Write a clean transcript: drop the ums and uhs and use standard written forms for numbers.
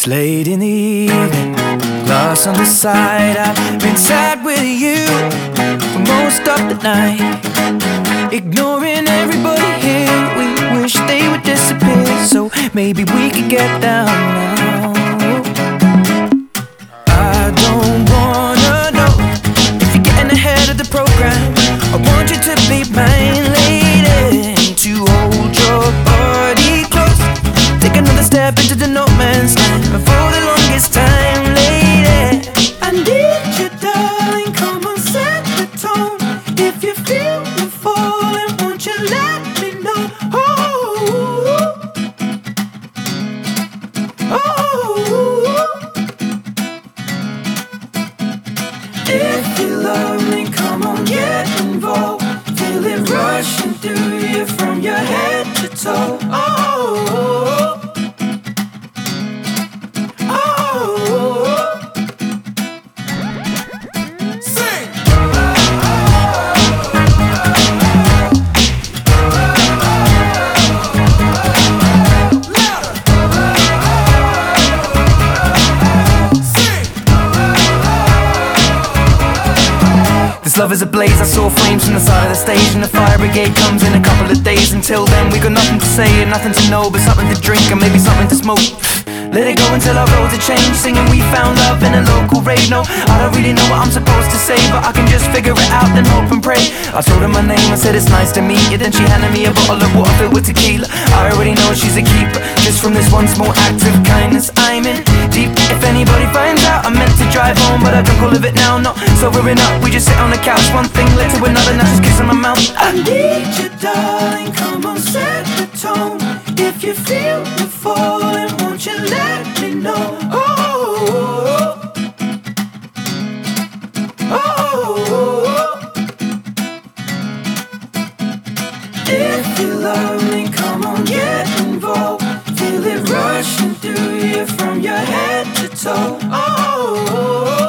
late in the evening, glass on the side. I've been sad with you for most of the night, ignoring everybody here. We wish they would disappear, so maybe we could get down now. I don't wanna know if you're getting ahead of the program. I want you to be mine, lady, to hold your body close. Take another step into the no man's land for the longest time, lady. I need you, darling, come on, set the tone. If you feel me falling, won't you let me know? Oh, oh. If you love me, come on, get involved. Feel it rushing through you from your head to toe. Oh, love is ablaze, I saw flames from the side of the stage, and the fire brigade comes in a couple of days. Until then we got nothing to say and nothing to know, but something to drink and maybe something to smoke. Let it go until our roads are changed, singing we found love in a local rave. No, I don't really know what I'm supposed to say, but I can just figure it out, then hope and pray. I told her my name, I said it's nice to meet you. Then she handed me a bottle of water filled with tequila. I already know she's a keeper, just from this one small act of kindness. I'm in deep, if anybody finds out. I meant to drive home, but I drunk all of it now. Not sobering up, we just sit on the couch. One thing led to another, now she's kissing my mouth. I need you, darling, come on, set the tone. If you feel me falling, won't you let me know? Oh, oh. If you love me, come on, get involved. Feel it rushing through you from your head to toe. Oh.